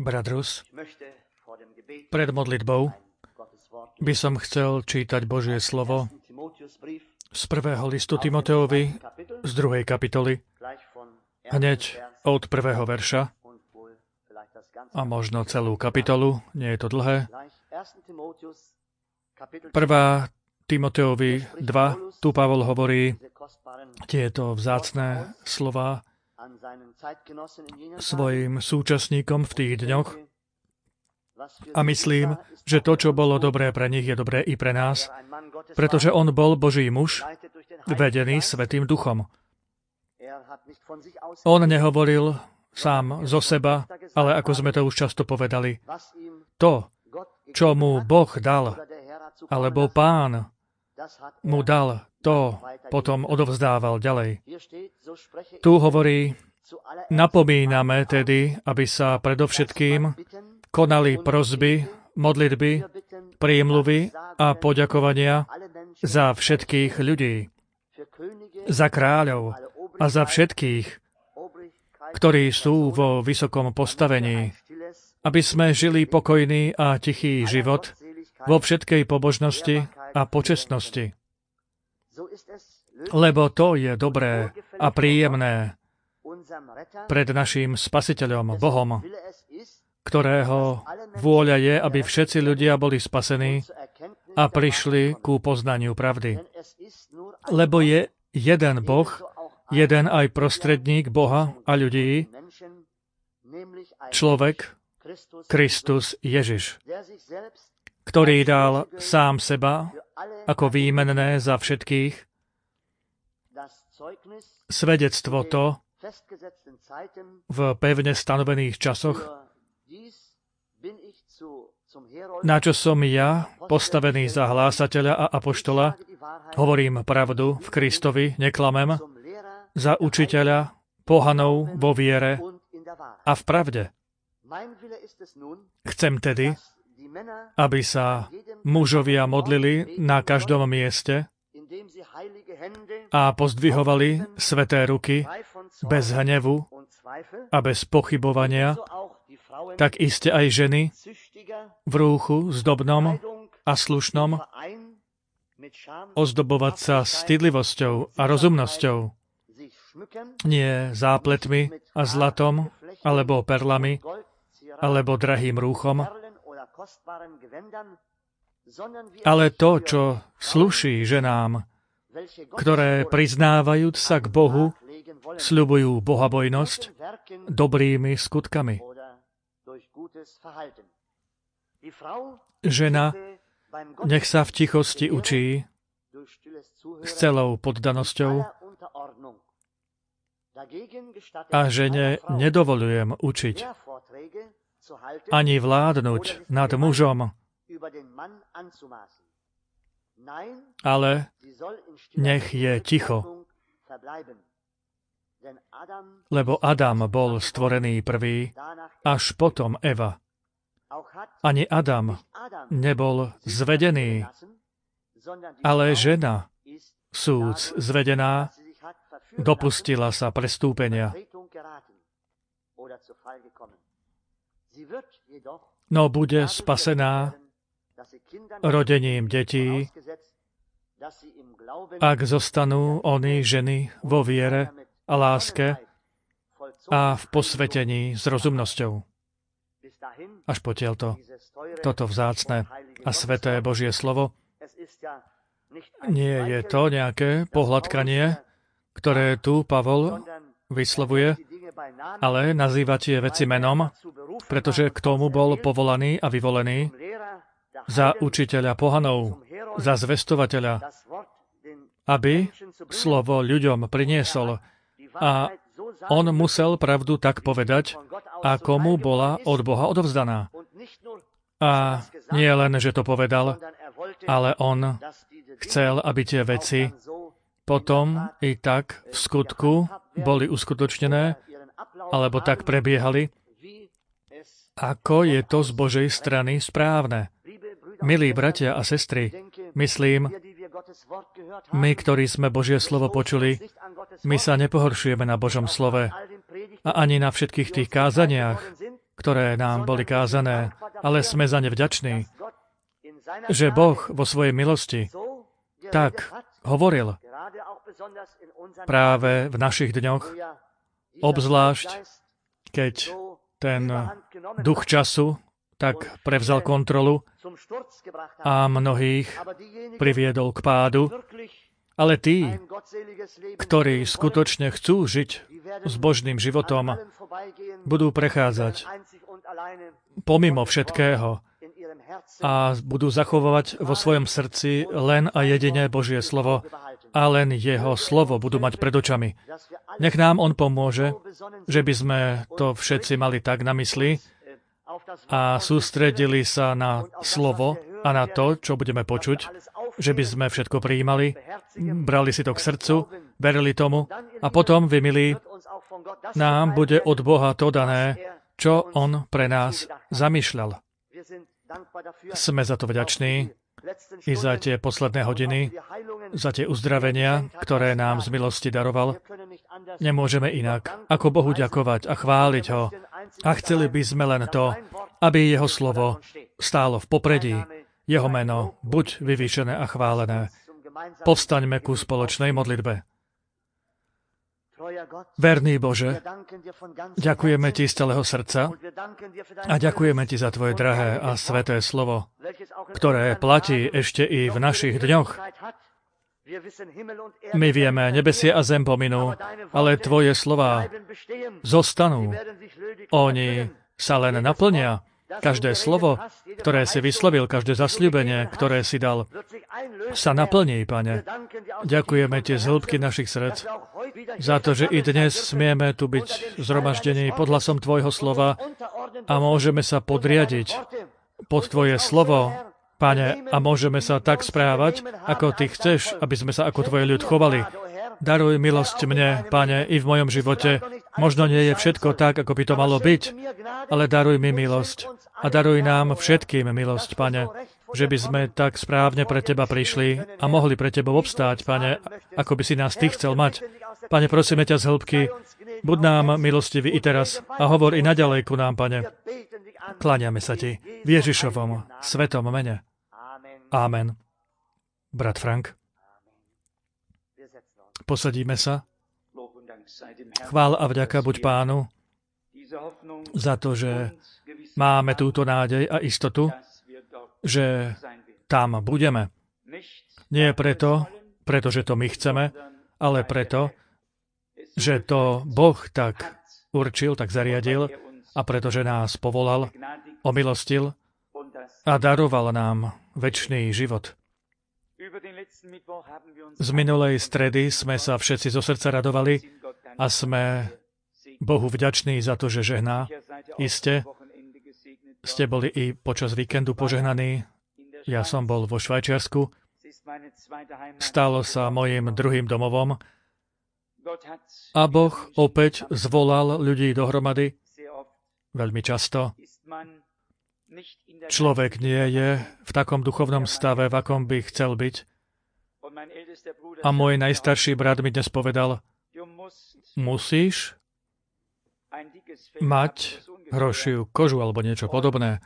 Brat Rus, pred modlitbou by som chcel čítať Božie slovo z 1. listu Timoteovi z 2. kapitoly, hneď od 1. verša a možno celú kapitolu, nie je to dlhé. 1. Timoteovi 2, tu Pavol hovorí tieto vzácne slová svojim súčasníkom v tých dňoch a myslím, že to, čo bolo dobré pre nich, je dobré i pre nás, pretože on bol Boží muž, vedený Svätým Duchom. On nehovoril sám zo seba, ale ako sme to už často povedali, to, čo mu Boh dal, alebo Pán mu dal, to potom odovzdával ďalej. Tu hovorí, napomíname tedy, aby sa predovšetkým konali prosby, modlitby, prímluvy a poďakovania za všetkých ľudí, za kráľov a za všetkých, ktorí sú vo vysokom postavení, aby sme žili pokojný a tichý život vo všetkej pobožnosti a počestnosti. Lebo to je dobré a príjemné pred naším Spasiteľom, Bohom, ktorého vôľa je, aby všetci ľudia boli spasení a prišli ku poznaniu pravdy. Lebo je jeden Boh, jeden aj prostredník Boha a ľudí, človek, Kristus Ježiš, ktorý dal sám seba ako výmenné za všetkých, svedectvo to v pevne stanovených časoch, na čo som ja, postavený za hlásateľa a apoštola, hovorím pravdu v Kristovi, neklamem, za učiteľa pohanov vo viere a v pravde. Chcem tedy, aby sa mužovia modlili na každom mieste a pozdvihovali sväté ruky bez hnevu a bez pochybovania, tak iste aj ženy v rúchu zdobnom a slušnom ozdobovať sa stydlivosťou a rozumnosťou, nie zápletmi a zlatom, alebo perlami, alebo drahým rúchom, ale to, čo sluší ženám, ktoré priznávajúc sa k Bohu, sľubujú bohabojnosť dobrými skutkami. Žena nech sa v tichosti učí s celou poddanosťou a žene nedovolujem učiť ani vládnuť nad mužom, ale nech je ticho, lebo Adam bol stvorený prvý, až potom Eva. Ani Adam nebol zvedený, ale žena, súc zvedená, dopustila sa prestúpenia. No bude spasená rodením detí, ak zostanú oni ženy vo viere a láske a v posvetení s rozumnosťou. Až potiaľto, toto vzácne a sveté Božie slovo, nie je to nejaké pohľadkanie, ktoré tu Pavol vyslovuje, ale nazýva tie veci menom, pretože k tomu bol povolaný a vyvolený za učiteľa pohanov, za zvestovateľa, aby slovo ľuďom priniesol. A on musel pravdu tak povedať, ako mu bola od Boha odovzdaná. A nie len, že to povedal, ale on chcel, aby tie veci potom i tak v skutku boli uskutočnené, alebo tak prebiehali, ako je to z Božej strany správne. Milí bratia a sestry, myslím, my, ktorí sme Božie slovo počuli, my sa nepohoršujeme na Božom slove a ani na všetkých tých kázaniach, ktoré nám boli kázané, ale sme za ne vďační, že Boh vo svojej milosti tak hovoril práve v našich dňoch, obzvlášť keď ten duch času tak prevzal kontrolu a mnohých priviedol k pádu. Ale tí, ktorí skutočne chcú žiť s Božným životom, budú prechádzať pomimo všetkého a budú zachovávať vo svojom srdci len a jedine Božie slovo a len jeho slovo budú mať pred očami. Nech nám on pomôže, že by sme to všetci mali tak na mysli a sústredili sa na slovo a na to, čo budeme počuť, že by sme všetko prijímali, brali si to k srdcu, verili tomu a potom, vy milí, nám bude od Boha to dané, čo on pre nás zamýšľal. Sme za to vďační i za tie posledné hodiny, za tie uzdravenia, ktoré nám z milosti daroval. Nemôžeme inak, ako Bohu ďakovať a chváliť ho. A chceli by sme len to, aby jeho slovo stálo v popredí. Jeho meno buď vyvýšené a chválené. Povstaňme ku spoločnej modlitbe. Verný Bože, ďakujeme Ti z celého srdca a ďakujeme Ti za Tvoje drahé a sveté slovo, ktoré platí ešte i v našich dňoch. My vieme, nebesie a zem pominú, ale Tvoje slová zostanú. Oni sa len naplnia. Každé slovo, ktoré si vyslovil, každé zasľúbenie, ktoré si dal, sa naplní, Pane. Ďakujeme Ti z hĺbky našich srdc za to, že i dnes smieme tu byť zhromaždení pod hlasom Tvojho slova a môžeme sa podriadiť pod Tvoje slovo, Pane, a môžeme sa tak správať, ako Ty chceš, aby sme sa ako Tvoj ľud chovali. Daruj milosť mne, Pane, i v mojom živote. Možno nie je všetko tak, ako by to malo byť, ale daruj mi milosť. A daruj nám všetkým milosť, Pane, že by sme tak správne pre Teba prišli a mohli pre Tebou obstáť, Pane, ako by si nás Ty chcel mať. Pane, prosíme ťa z hĺbky, buď nám milostivý i teraz a hovor i naďalej ku nám, Pane. Kláňame sa Ti v Ježišovom svetom mene. Amen. Brat Frank. Posadíme sa. Chvála a vďaka buď Pánu za to, že máme túto nádej a istotu, že tam budeme. Nie preto, pretože to my chceme, ale preto, že to Boh tak určil, tak zariadil a pretože nás povolal, omilostil a daroval nám večný život. Z minulej stredy sme sa všetci zo srdca radovali a sme Bohu vďační za to, že žehná. Iste ste boli i počas víkendu požehnaní. Ja som bol vo Švajčiarsku. Stalo sa mojím druhým domovom. A Boh opäť zvolal ľudí dohromady. Veľmi často človek nie je v takom duchovnom stave, v akom by chcel byť. A môj najstarší brat mi dnes povedal, musíš mať hrošiu kožu alebo niečo podobné.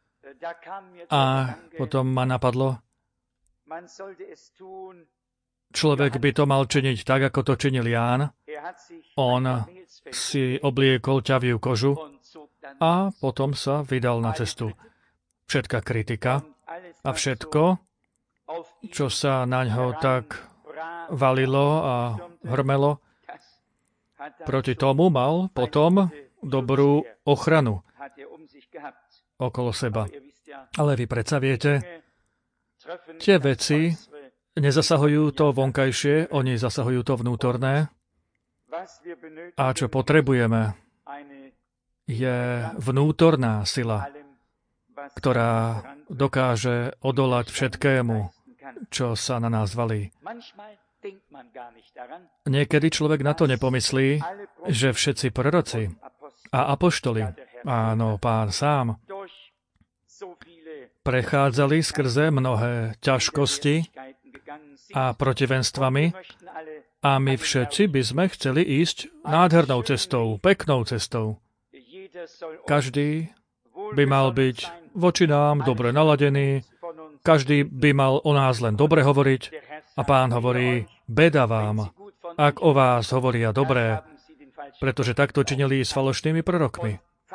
A potom ma napadlo, človek by to mal činiť tak, ako to činil Ján. On si obliekol ťaviu kožu a potom sa vydal na cestu. Všetká kritika a všetko, čo sa na ňo tak valilo a hrmelo, proti tomu mal potom dobrú ochranu okolo seba. Ale vy predsa viete, tie veci nezasahujú to vonkajšie, oni zasahujú to vnútorné. A čo potrebujeme, je vnútorná sila, ktorá dokáže odolať všetkému, čo sa na nás valí. Niekedy človek na to nepomyslí, že všetci proroci a apoštoli, áno, Pán sám, prechádzali skrze mnohé ťažkosti a protivenstvami a my všetci by sme chceli ísť nádhernou cestou, peknou cestou. Každý by mal byť voči nám dobre naladený, každý by mal o nás len dobre hovoriť a Pán hovorí, beda vám, ak o vás hovoria dobré, pretože takto činili s falošnými prorokmi.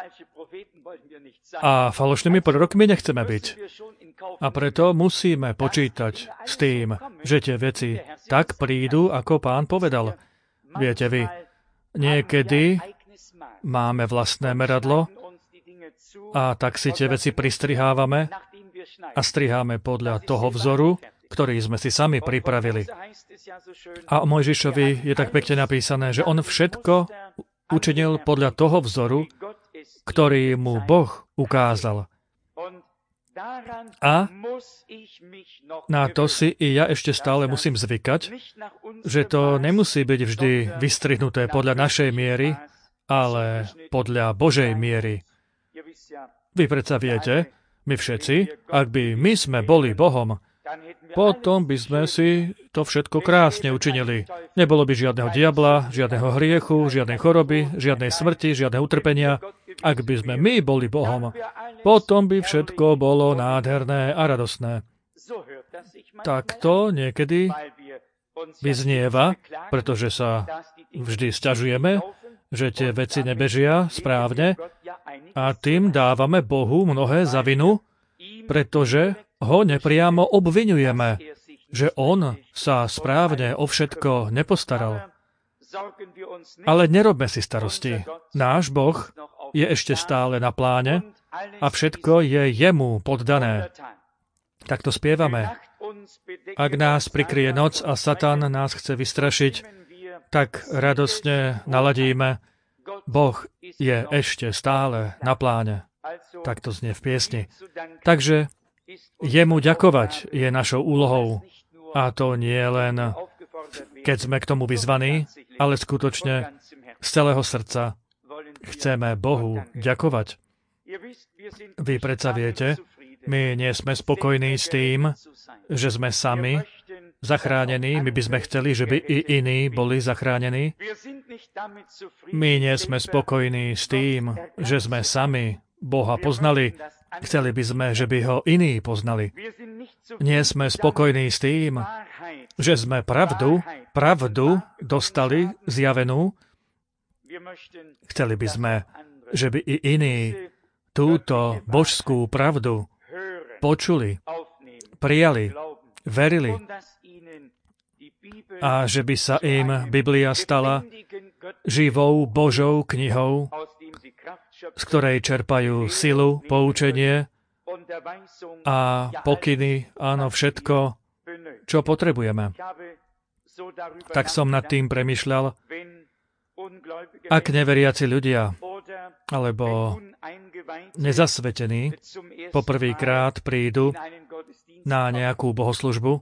A falošnými prorokmi nechceme byť. A preto musíme počítať s tým, že tie veci tak prídu, ako Pán povedal. Viete vy, niekedy máme vlastné meradlo a tak si tie veci pristrihávame a striháme podľa toho vzoru, ktorý sme si sami pripravili. A o Mojžišovi je tak pekne napísané, že on všetko učinil podľa toho vzoru, ktorý mu Boh ukázal. A na to si i ja ešte stále musím zvykať, že to nemusí byť vždy vystrihnuté podľa našej miery, ale podľa Božej miery. Vy predsa viete, my všetci, ak by my sme boli Bohom, potom by sme si to všetko krásne učinili. Nebolo by žiadneho diabla, žiadneho hriechu, žiadnej choroby, žiadnej smrti, žiadneho utrpenia. Ak by sme my boli Bohom, potom by všetko bolo nádherné a radosné. Tak to niekedy vyznieva, pretože sa vždy sťažujeme, že tie veci nebežia správne a tým dávame Bohu mnohé za vinu, pretože ho nepriamo obviňujeme, že on sa správne o všetko nepostaral. Ale nerobme si starosti. Náš Boh je ešte stále na pláne a všetko je jemu poddané. Tak to spievame. Ak nás prikrie noc a Satan nás chce vystrašiť, tak radosne naladíme. Boh je ešte stále na pláne. Tak to znie v piesni. Takže jemu ďakovať je našou úlohou. A to nie len, keď sme k tomu vyzvaní, ale skutočne z celého srdca chceme Bohu ďakovať. Vy predsa viete, my nie sme spokojní s tým, že sme sami zachránení. My by sme chceli, že by i iní boli zachránení. My nie sme spokojní s tým, že sme sami Boha poznali. Chceli by sme, že by ho iní poznali. Nie sme spokojní s tým, že sme pravdu dostali zjavenú. Chceli by sme, že by i iní túto božskú pravdu počuli, prijali, verili a že by sa im Biblia stala živou Božou knihou, z ktorej čerpajú silu, poučenie a pokyny, áno, všetko, čo potrebujeme. Tak som nad tým premýšľal, ak neveriaci ľudia alebo nezasvetení poprvýkrát prídu na nejakú bohoslužbu,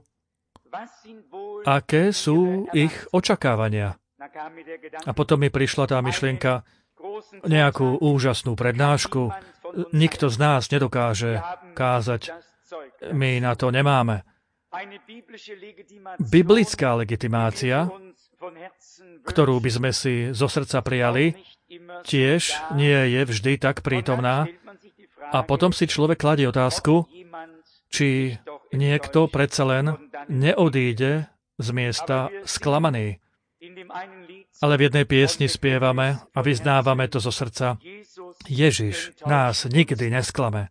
aké sú ich očakávania. A potom mi prišla tá myšlienka, nejakú úžasnú prednášku. Nikto z nás nedokáže kázať. My na to nemáme. Biblická legitimácia, ktorú by sme si zo srdca prijali, tiež nie je vždy tak prítomná. A potom si človek kladie otázku, či niekto predsa len neodíde z miesta sklamaný. Ale v jednej piesni spievame a vyznávame to zo srdca. Ježiš nás nikdy nesklame.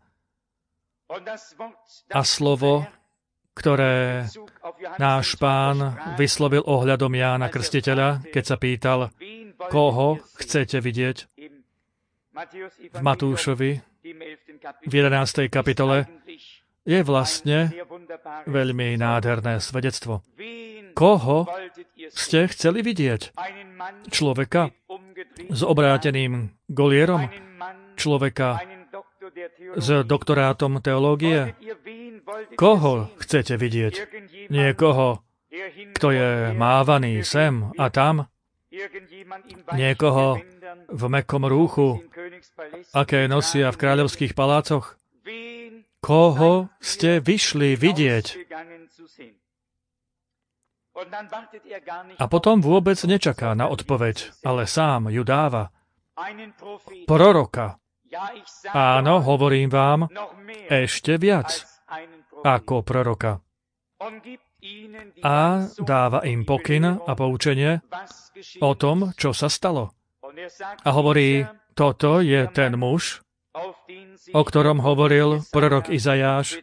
A slovo, ktoré náš Pán vyslovil ohľadom Jána Krstiteľa, keď sa pýtal, koho chcete vidieť, v Matúšovi v 11. kapitole, je vlastne veľmi nádherné svedectvo. Koho ste chceli vidieť? Človeka s obráteným golierom? Človeka s doktorátom teológie? Koho chcete vidieť? Niekoho, kto je mávaný sem a tam? Niekoho v mäkkom rúchu, aké nosia v kráľovských palácoch? Koho ste vyšli vidieť? A potom vôbec nečaká na odpoveď, ale sám ju dáva. Proroka. Áno, hovorím vám, ešte viac ako proroka. A dáva im pokyn a poučenie o tom, čo sa stalo. A hovorí, toto je ten muž, o ktorom hovoril prorok Izajáš,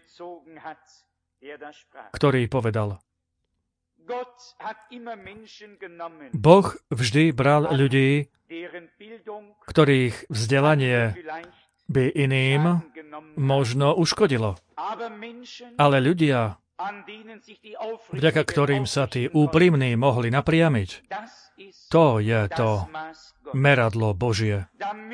ktorý povedal. Boh vždy bral ľudí, ktorých vzdelanie by iným možno uškodilo. Ale ľudia, vďaka ktorým sa tí úprimní mohli napriamiť, to je to meradlo Božie.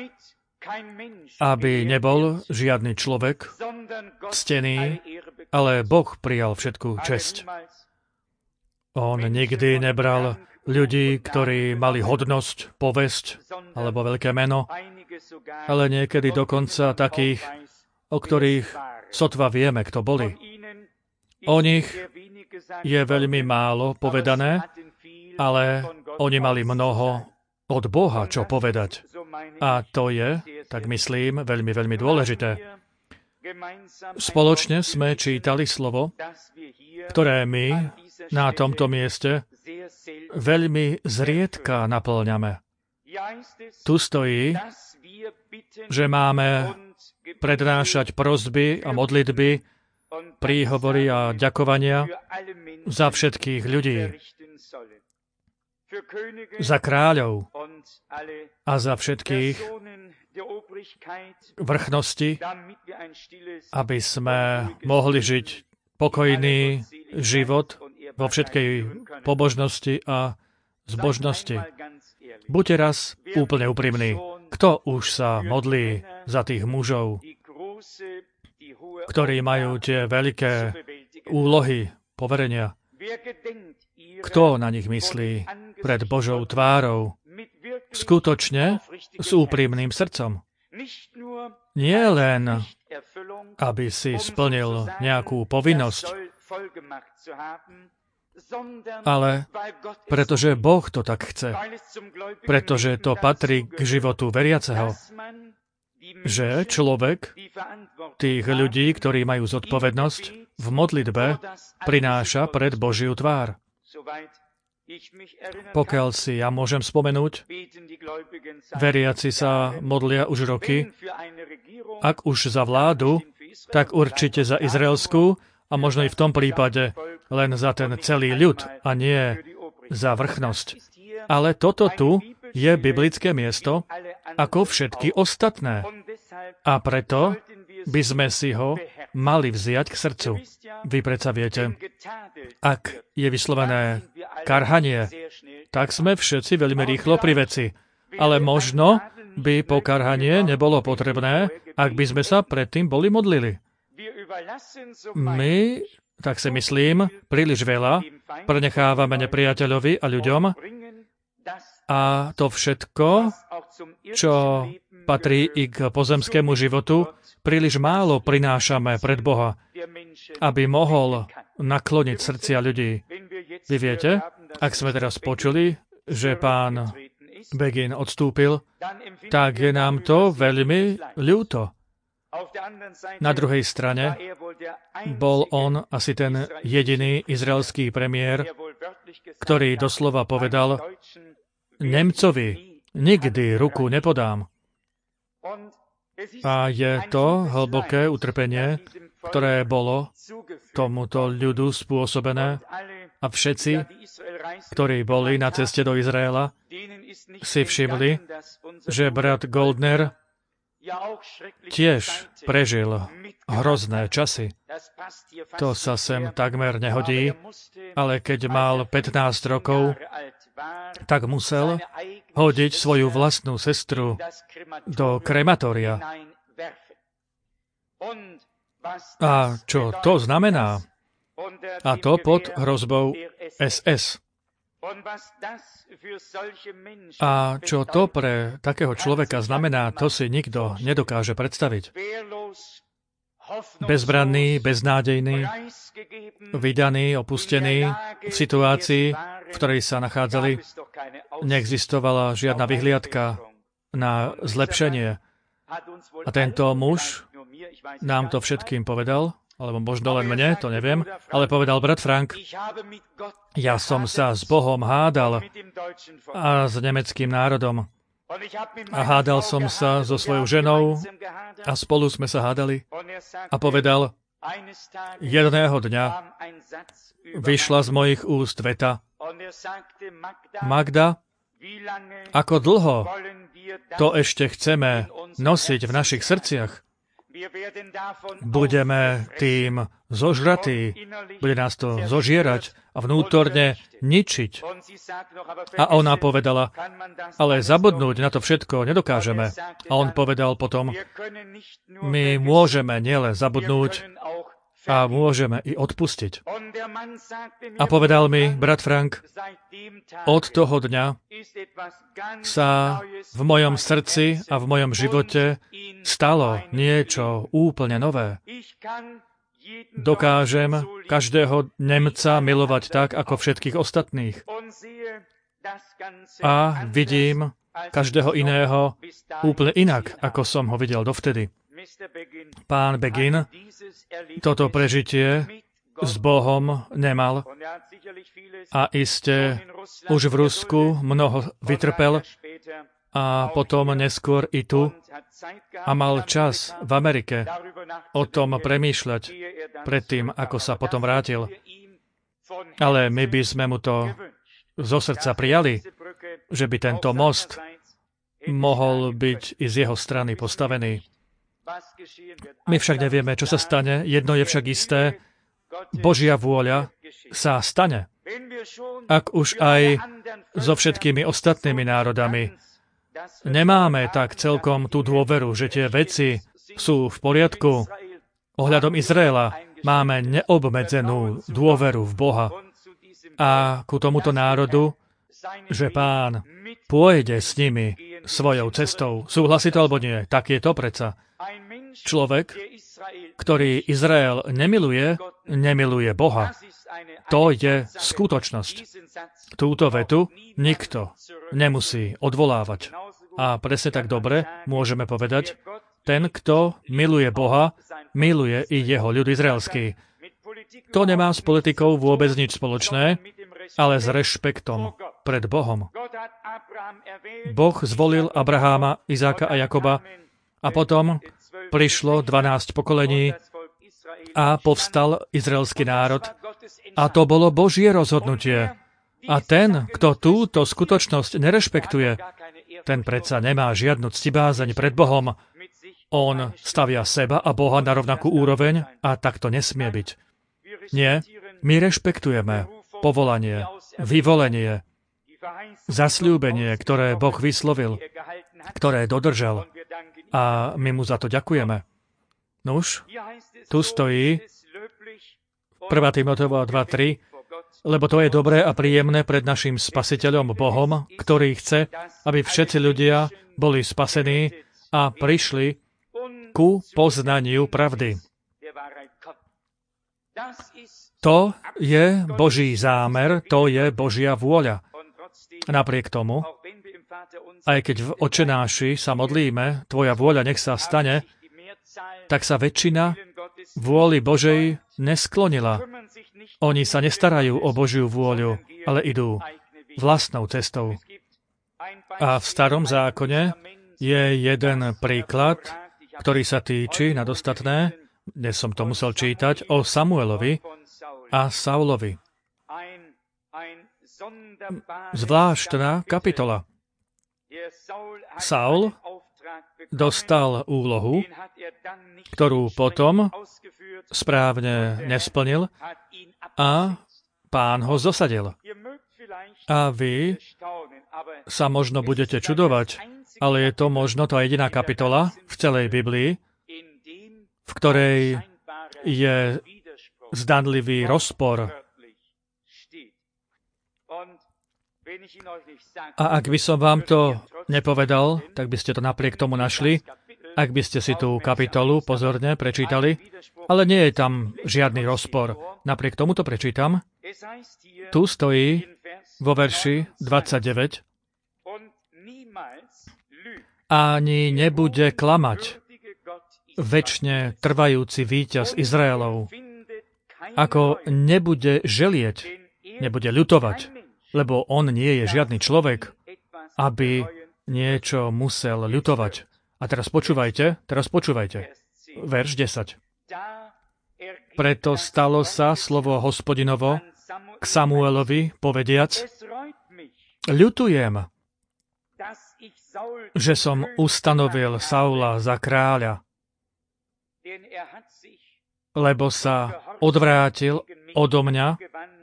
Aby nebol žiadny človek ctený, ale Boh prijal všetku česť. On nikdy nebral ľudí, ktorí mali hodnosť, povesť alebo veľké meno, ale niekedy dokonca takých, o ktorých sotva vieme, kto boli. O nich je veľmi málo povedané, ale oni mali mnoho od Boha čo povedať. A to je, tak myslím, veľmi, veľmi dôležité. Spoločne sme čítali slovo, ktoré my na tomto mieste veľmi zriedka naplňame. Tu stojí, že máme prednášať prosby a modlitby, príhovory a ďakovania za všetkých ľudí, za kráľov a za všetkých vrchnosti, aby sme mohli žiť pokojný život vo všetkej pobožnosti a zbožnosti. Buďte raz úplne úprimní. Kto už sa modlí za tých mužov, ktorí majú tie veľké úlohy, poverenia? Kto na nich myslí pred Božou tvárou? Skutočne s úprimným srdcom. Nie len, aby si splnil nejakú povinnosť, ale pretože Boh to tak chce. Pretože to patrí k životu veriaceho. Že človek, tých ľudí, ktorí majú zodpovednosť, v modlitbe prináša pred Božiu tvár. Pokiaľ si ja môžem spomenúť, veriaci sa modlia už roky, ak už za vládu, tak určite za izraelskú a možno i v tom prípade len za ten celý ľud a nie za vrchnosť. Ale toto tu je biblické miesto ako všetky ostatné. A preto by sme si ho mali vziať k srdcu. Vy predsa viete, ak je vyslovené karhanie, tak sme všetci veľmi rýchlo pri veci. Ale možno by pokarhanie nebolo potrebné, ak by sme sa predtým boli modlili. My, tak si myslím, príliš veľa prenechávame nepriateľovi a ľuďom a to všetko, čo patrí i k pozemskému životu, príliš málo prinášame pred Boha, aby mohol nakloniť srdcia ľudí. Vy viete, ak sme teraz počuli, že pán Begin odstúpil, tak je nám to veľmi ľúto. Na druhej strane bol on asi ten jediný izraelský premiér, ktorý doslova povedal, Nemcovi nikdy ruku nepodám. A je to hlboké utrpenie, ktoré bolo tomuto ľudu spôsobené a všetci, ktorí boli na ceste do Izraela, si všimli, že brat Goldner tiež prežil hrozné časy. To sa sem takmer nehodí, ale keď mal 15 rokov, tak musel hodiť svoju vlastnú sestru do krematória. A čo to znamená? A to pod hrozbou SS. A čo to pre takého človeka znamená, to si nikto nedokáže predstaviť. Bezbranný, beznádejný, vydaný, opustený, v situácii, v ktorej sa nachádzali, neexistovala žiadna vyhliadka na zlepšenie. A tento muž nám to všetkým povedal, alebo možno len mne, to neviem, ale povedal: brat Frank, ja som sa s Bohom hádal a s nemeckým národom. A hádal som sa so svojou ženou a spolu sme sa hádali. A povedal: jedného dňa vyšla z mojich úst veta: Magda, ako dlho to ešte chceme nosiť v našich srdciach? Budeme tým zožratí, bude nás to zožierať a vnútorne ničiť. A ona povedala: ale zabudnúť na to všetko nedokážeme. A on povedal potom: my môžeme nielen zabudnúť, a môžeme i odpustiť. A povedal mi brat Frank: od toho dňa sa v mojom srdci a v mojom živote stalo niečo úplne nové. Dokážem každého Nemca milovať tak, ako všetkých ostatných. A vidím každého iného úplne inak, ako som ho videl dovtedy. Pán Begin toto prežitie s Bohom nemal a iste už v Rusku mnoho vytrpel a potom neskôr i tu a mal čas v Amerike o tom premýšľať predtým, ako sa potom vrátil. Ale my by sme mu to zo srdca prijali, že by tento most mohol byť i z jeho strany postavený. My však nevieme, čo sa stane. Jedno je však isté: Božia vôľa sa stane. Ak už aj so všetkými ostatnými národami nemáme tak celkom tú dôveru, že tie veci sú v poriadku, ohľadom Izraela máme neobmedzenú dôveru v Boha a ku tomuto národu, že Pán pôjde s nimi svojou cestou. Súhlasí to alebo nie? Tak je to predsa. Človek, ktorý Izrael nemiluje Boha. To je skutočnosť. Túto vetu nikto nemusí odvolávať. A presne tak dobre môžeme povedať: ten, kto miluje Boha, miluje i jeho ľud izraelský. To nemá s politikou vôbec nič spoločné, ale s rešpektom pred Bohom. Boh zvolil Abraháma, Izáka a Jakoba a potom prišlo 12 pokolení a povstal izraelský národ. A to bolo Božie rozhodnutie. A ten, kto túto skutočnosť nerešpektuje, ten predsa nemá žiadnu ctibázeň pred Bohom. On stavia seba a Boha na rovnakú úroveň a tak to nesmie byť. Nie, my rešpektujeme povolanie, vyvolenie, zasľúbenie, ktoré Boh vyslovil, ktoré dodržal. A my mu za to ďakujeme. Nuž, tu stojí 1. Timotejova 2:3, lebo to je dobré a príjemné pred našim Spasiteľom Bohom, ktorý chce, aby všetci ľudia boli spasení a prišli ku poznaniu pravdy. To je Boží zámer, to je Božia vôľa. Napriek tomu, aj keď v Otčenáši sa modlíme: Tvoja vôľa nech sa stane, tak sa väčšina vôli Božej nesklonila. Oni sa nestarajú o Božiu vôľu, ale idú vlastnou cestou. A v Starom zákone je jeden príklad, ktorý sa týči nad ostatné, dnes som to musel čítať, o Samuelovi a Saulovi. Zvláštna kapitola. Saul dostal úlohu, ktorú potom správne nesplnil a Pán ho zosadil. A vy sa možno budete čudovať, ale je to možno tá jediná kapitola v celej Biblii, v ktorej je zdanlivý rozpor. A ak by som vám to nepovedal, tak by ste to napriek tomu našli, ak by ste si tú kapitolu pozorne prečítali, ale nie je tam žiadny rozpor. Napriek tomu to prečítam. Tu stojí vo verši 29: ani nebude klamať. Večne trvajúci víťaz Izraelov, ako nebude želieť, nebude ľutovať, lebo on nie je žiadny človek, aby niečo musel ľutovať. A teraz počúvajte. Verš 10. Preto stalo sa slovo Hospodinovo k Samuelovi, povediac, ľutujem, že som ustanovil Saula za kráľa, lebo sa odvrátil odo mňa,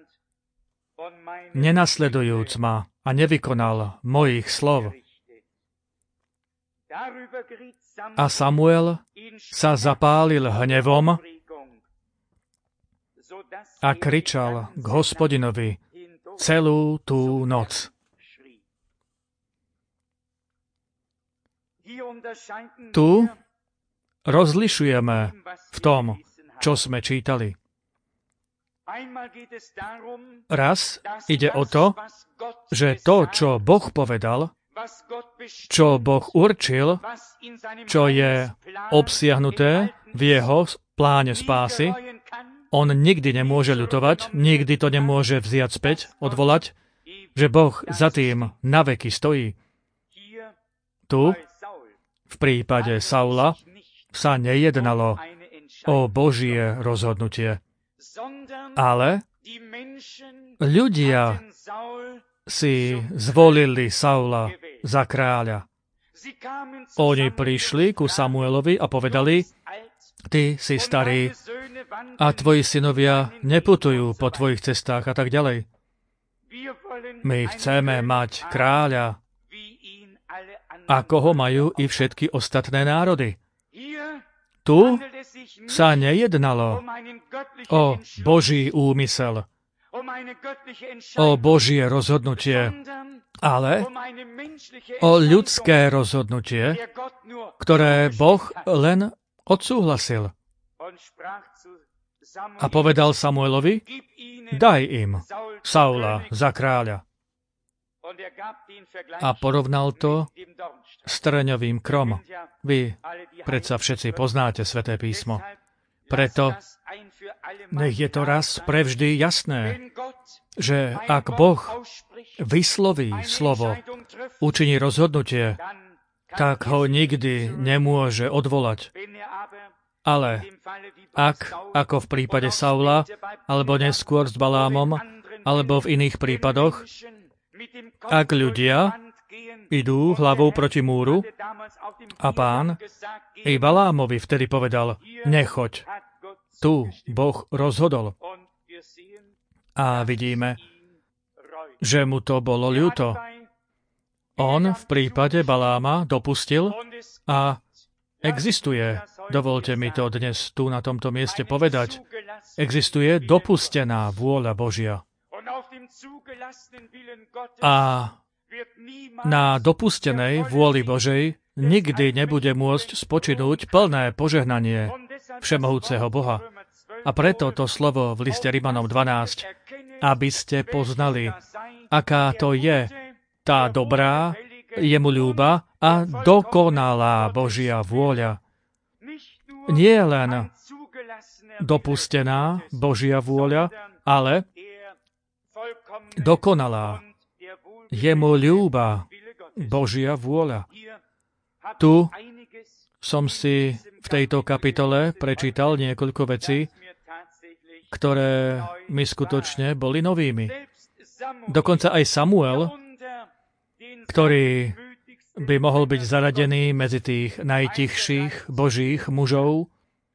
nenasledujúc ma a nevykonal mojich slov. A Samuel sa zapálil hnevom a kričal k Hospodinovi celú tú noc. Tu rozlišujeme v tom, čo sme čítali. Raz ide o to, že to, čo Boh povedal, čo Boh určil, čo je obsiahnuté v jeho pláne spásy, on nikdy nemôže ľutovať, nikdy to nemôže vziať späť, odvolať, že Boh za tým naveky stojí. Tu, v prípade Saula, sa nejednalo o Božie rozhodnutie, ale ľudia si zvolili Saula za kráľa. Oni prišli ku Samuelovi a povedali, ty si starý a tvoji synovia neputujú po tvojich cestách a tak ďalej. My chceme mať kráľa, ako ho majú i všetky ostatné národy. Tu sa nejednalo o Boží úmysel, o Božie rozhodnutie, ale o ľudské rozhodnutie, ktoré Boh len odsúhlasil. A povedal Samuelovi, daj im Saula za kráľa. A porovnal to s trňovým krom. Vy predsa všetci poznáte Sväté písmo. Preto nech je to raz prevždy jasné, že ak Boh vysloví slovo, učiní rozhodnutie, tak ho nikdy nemôže odvolať. Ale ak, ako v prípade Saula, alebo neskôr s Balámom, alebo v iných prípadoch, ak ľudia idú hlavou proti múru a Pán i Balámovi vtedy povedal, nechoď, tu Boh rozhodol. A vidíme, že mu to bolo ľúto. On v prípade Baláma dopustil a existuje, dovolte mi to dnes tu na tomto mieste povedať, existuje dopustená vôľa Božia. A na dopustenej vôli Božej nikdy nebude môcť spočinúť plné požehnanie všemohúceho Boha. A preto to slovo v liste Rimanom 12, aby ste poznali, aká to je tá dobrá, jemu ľúba a dokonalá Božia vôľa. Nie len dopustená Božia vôľa, ale dokonalá, jemu ľúba Božia vôľa. Tu som si v tejto kapitole prečítal niekoľko vecí, ktoré mi skutočne boli novými. Dokonca aj Samuel, ktorý by mohol byť zaradený medzi tých najtichších Božích mužov,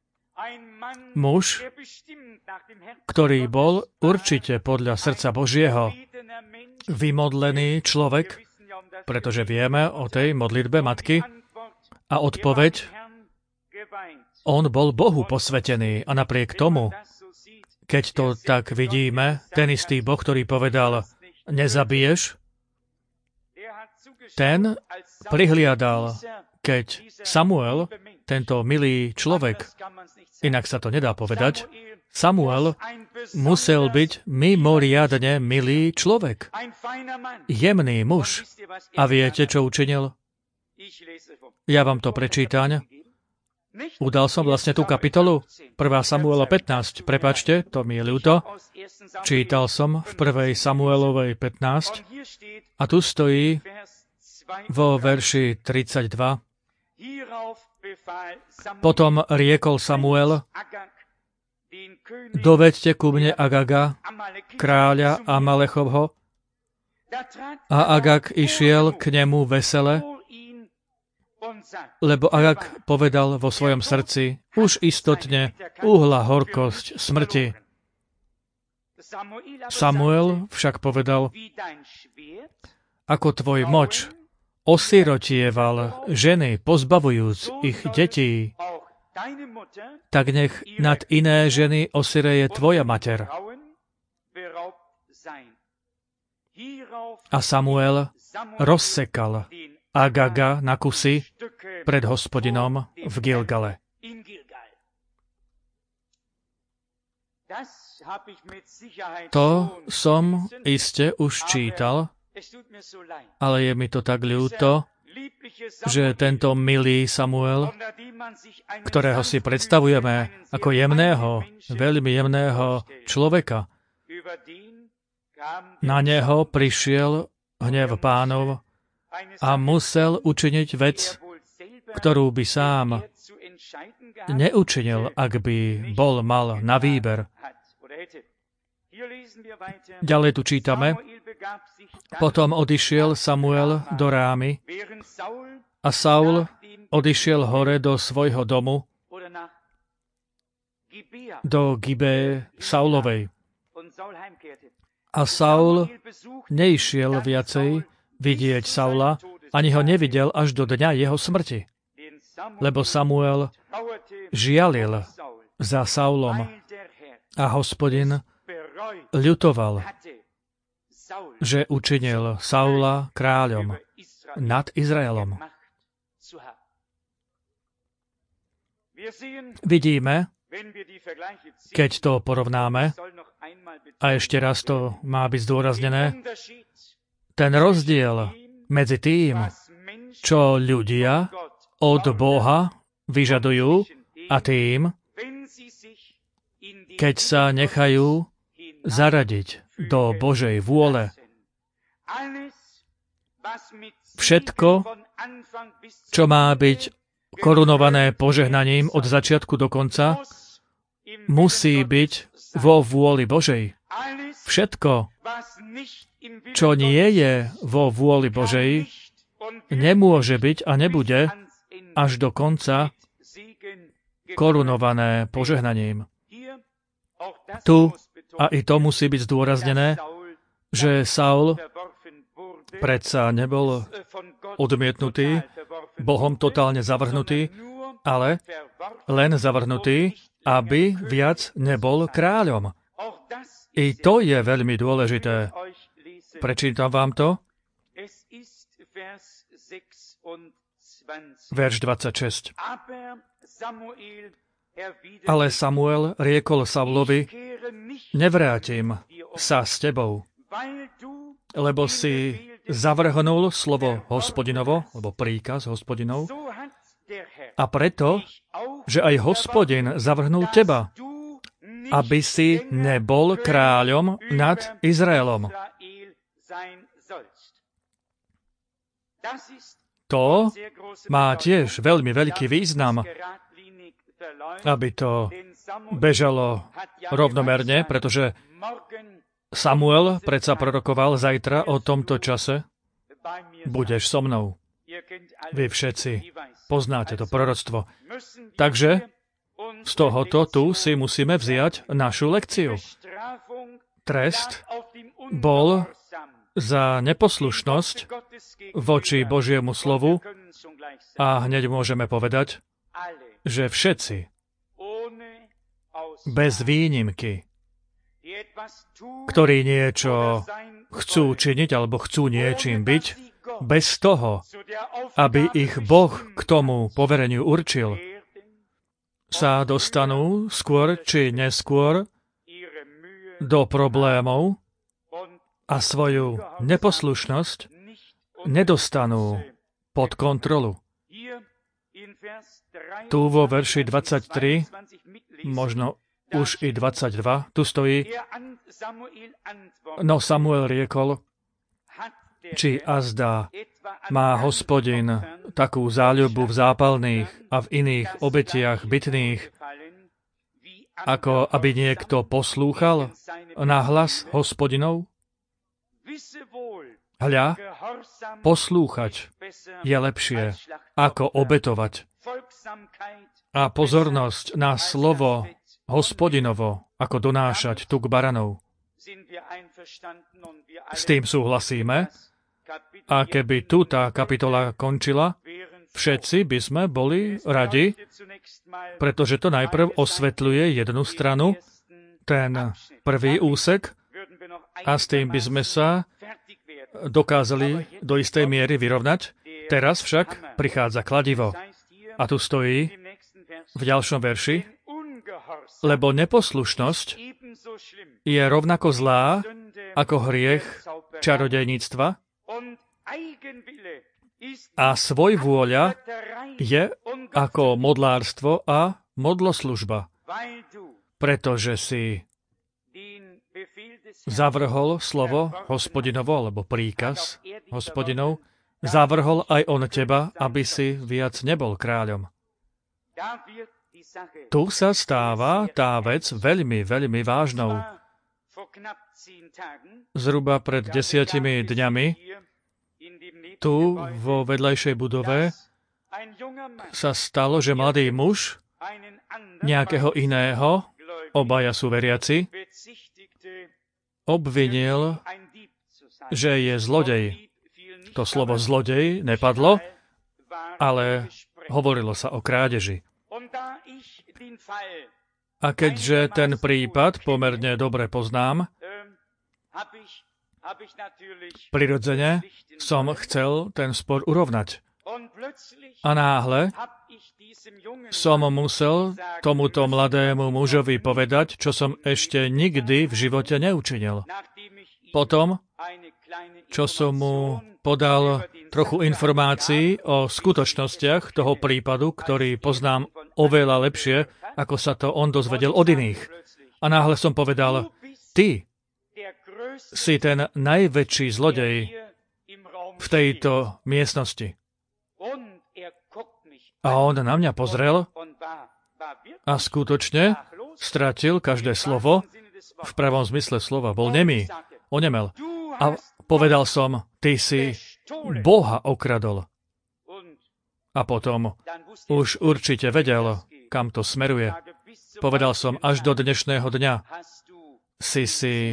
muž, ktorý bol určite podľa srdca Božieho vymodlený človek, pretože vieme o tej modlitbe matky a odpoveď, on bol Bohu posvetený a napriek tomu, keď to tak vidíme, ten istý Boh, ktorý povedal, nezabiješ, ten prihliadal, keď Samuel, tento milý človek, inak sa to nedá povedať, Samuel musel byť mimoriadne milý človek, jemný muž. A viete, čo učinil? Ja vám to prečítam. Udal som vlastne tú kapitolu. 1. Samuela 15. Prepačte, to mi je ľúto. Čítal som v 1. Samuelovej 15. A tu stojí vo verši 32. Potom riekol Samuel: doveďte ku mne Agaga, kráľa Amalechovho. A Agag išiel k nemu vesele, lebo Agag povedal vo svojom srdci: už istotne uhla horkosť smrti. Samuel však povedal: ako tvoj moč osirotieval ženy, pozbavujúc ich detí, tak nech nad iné ženy osireje tvoja mater. A Samuel rozsekal Agaga na kusy pred Hospodinom v Gilgale. To som iste už čítal, ale je mi to tak ľúto, že tento milý Samuel, ktorého si predstavujeme ako jemného, veľmi jemného človeka, na neho prišiel hnev Pánov a musel učiniť vec, ktorú by sám neučinil, ak by mal na výber. Ďalej tu čítame: potom odišiel Samuel do Rámy a Saul odišiel hore do svojho domu, do Gibee Saulovej. A Saul neišiel viacej vidieť Saula, ani ho nevidel až do dňa jeho smrti, lebo Samuel žialil za Saulom a Hospodin ľutoval, že učinil Saula kráľom nad Izraelom. Vidíme, keď to porovnáme, a ešte raz to má byť zdôraznené, ten rozdiel medzi tým, čo ľudia od Boha vyžadujú, a tým, keď sa nechajú zaradiť do Božej vôle. Všetko, čo má byť korunované požehnaním od začiatku do konca, musí byť vo vôli Božej. Všetko, čo nie je vo vôli Božej, nemôže byť a nebude až do konca korunované požehnaním. Tu a i to musí byť zdôraznené, že Saul predsa nebol odmietnutý, Bohom totálne zavrhnutý, ale len zavrhnutý, aby viac nebol kráľom. I to je veľmi dôležité. Prečítam vám to. Verš 26. Ale Samuel riekol Saulovi: nevrátim sa s tebou, lebo si zavrhnul slovo Hospodinovo, alebo príkaz Hospodinov, a preto, že aj Hospodin zavrhnul teba, aby si nebol kráľom nad Izraelom. To má tiež veľmi veľký význam, aby to bežalo rovnomerne, pretože Samuel predsa prorokoval: zajtra o tomto čase budeš so mnou. Vy všetci poznáte to proroctvo. Takže z tohoto tu si musíme vziať našu lekciu. Trest bol za neposlušnosť voči Božiemu slovu a hneď môžeme povedať, že všetci, bez výnimky, ktorí niečo chcú činiť alebo chcú niečím byť, bez toho, aby ich Boh k tomu povereniu určil, sa dostanú skôr či neskôr do problémov a svoju neposlušnosť nedostanú pod kontrolu. Tu vo verši 23, možno už i 22, tu stojí: No Samuel riekol, či azda má Hospodin takú záľubu v zápalných a v iných obetiach bytných, ako aby niekto poslúchal na hlas Hospodinov? Hľa, poslúchať je lepšie, ako obetovať. A pozornosť na slovo Hospodinovo, ako donášať tuk baranov. S tým súhlasíme. A keby tu tá kapitola končila, všetci by sme boli radi, pretože to najprv osvetľuje jednu stranu, ten prvý úsek, a s tým by sme sa dokázali do istej miery vyrovnať. Teraz však prichádza kladivo. A tu stojí v ďalšom verši: Lebo neposlušnosť je rovnako zlá ako hriech čarodejníctva a svojvôľa je ako modlárstvo a modloslužba, pretože si zavrhol slovo Hospodinovo, alebo príkaz Hospodinov, zavrhol aj on teba, aby si viac nebol kráľom. Tu sa stáva tá vec veľmi, veľmi vážnou. Zhruba pred 10 dňami tu vo vedľajšej budove sa stalo, že mladý muž nejakého iného, obaja sú veriaci, obvinil, že je zlodej. To slovo zlodej nepadlo, ale hovorilo sa o krádeži. A keďže ten prípad pomerne dobre poznám, prirodzene som chcel ten spor urovnať. A náhle som musel tomuto mladému mužovi povedať, čo som ešte nikdy v živote neučinil. Potom, čo som mu podal trochu informácií o skutočnostiach toho prípadu, ktorý poznám oveľa lepšie, ako sa to on dozvedel od iných. A náhle som povedal: Ty si ten najväčší zlodej v tejto miestnosti. A on na mňa pozrel a skutočne stratil každé slovo, v pravom zmysle slova, bol nemý, onemel. A povedal som: Ty si Boha okradol. A potom už určite vedel, kam to smeruje. Povedal som: Až do dnešného dňa si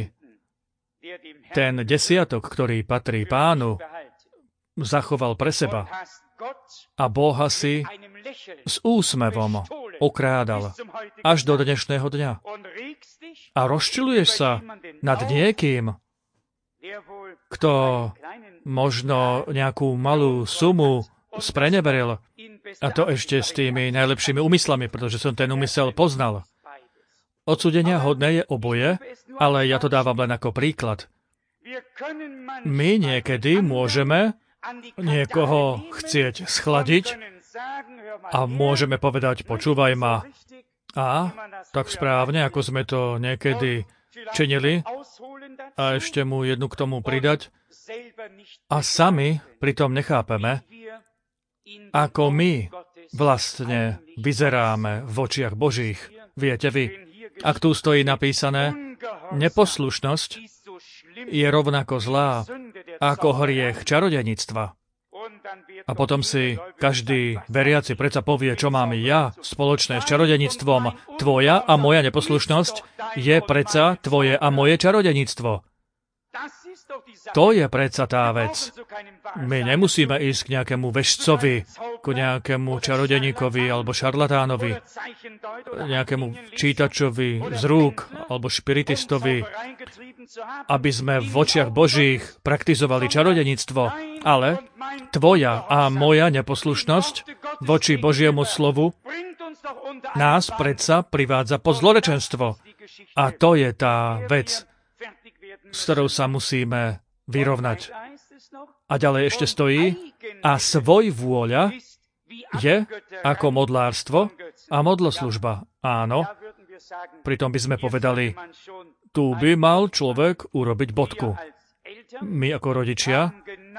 ten desiatok, ktorý patrí Pánu, zachoval pre seba. A Boha si s úsmevom okrádal až do dnešného dňa. A rozčiluješ sa nad niekým, kto možno nejakú malú sumu spreneveril, a to ešte s tými najlepšími úmyslami, pretože som ten úmysel poznal. Odsúdenia hodné je oboje, ale ja to dávam len ako príklad. My niekedy môžeme niekoho chcieť schladiť a môžeme povedať: Počúvaj ma. A tak správne, ako sme to niekedy činili, a ešte mu jednu k tomu pridať. A sami pritom nechápeme, ako my vlastne vyzeráme v očiach Božích. Viete vy, ak tu stojí napísané: Neposlušnosť je rovnako zlá ako hriech čarodejníctva. A potom si každý veriaci predsa povie, čo mám ja spoločné s čarodejníctvom. Tvoja a moja neposlušnosť je predsa tvoje a moje čarodejníctvo. To je predsa tá vec. My nemusíme ísť k nejakému vešcovi, k nejakému čarodejníkovi alebo šarlatánovi, nejakému čítačovi z rúk alebo špiritistovi, aby sme v očiach Božích praktizovali čarodejníctvo, ale tvoja a moja neposlušnosť voči Božiemu slovu nás predsa privádza pod zlorečenstvo. A to je tá vec, s ktorou sa musíme vyrovnať. A ďalej ešte stojí, a svoj vôľa je ako modlárstvo a modloslužba. Áno, pritom by sme povedali, tu by mal človek urobiť bodku. My ako rodičia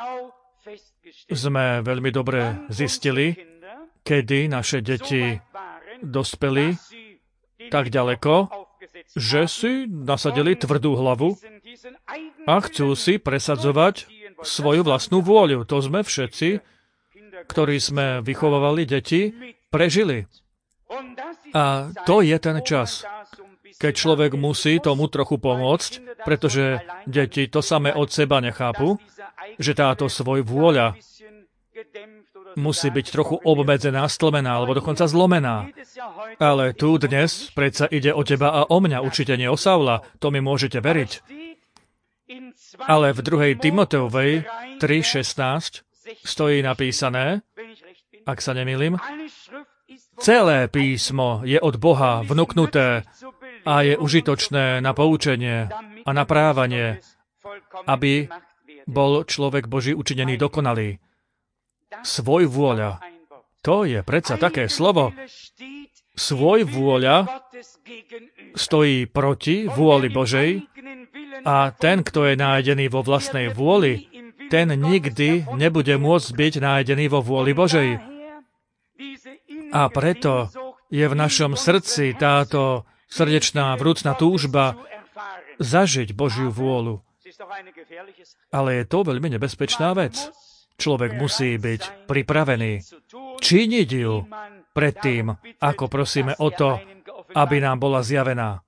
sme veľmi dobre zistili, kedy naše deti dospeli tak ďaleko, že si nasadili tvrdú hlavu a chcú si presadzovať svoju vlastnú vôľu. To sme všetci, ktorí sme vychovávali deti, prežili. A to je ten čas, keď človek musí tomu trochu pomôcť, pretože deti to samé od seba nechápu, že táto svoj vôľa musí byť trochu obmedzená, stlmená, alebo dokonca zlomená. Ale tu dnes predsa ide o teba a o mňa, určite nie o Saula, to mi môžete veriť. Ale v 2. Timoteovej 3.16 stojí napísané, ak sa nemýlim, celé písmo je od Boha vnuknuté a je užitočné na poučenie a naprávanie, aby bol človek Boží učinený dokonalý. Svoj vôľa. To je predsa také slovo. Svoj vôľa stojí proti vôli Božej a ten, kto je nájdený vo vlastnej vôli, ten nikdy nebude môcť byť nájdený vo vôli Božej. A preto je v našom srdci táto srdečná vrúcna túžba zažiť Božiu vôľu. Ale je to veľmi nebezpečná vec. Človek musí byť pripravený činiť ju predtým, ako prosíme o to, aby nám bola zjavená.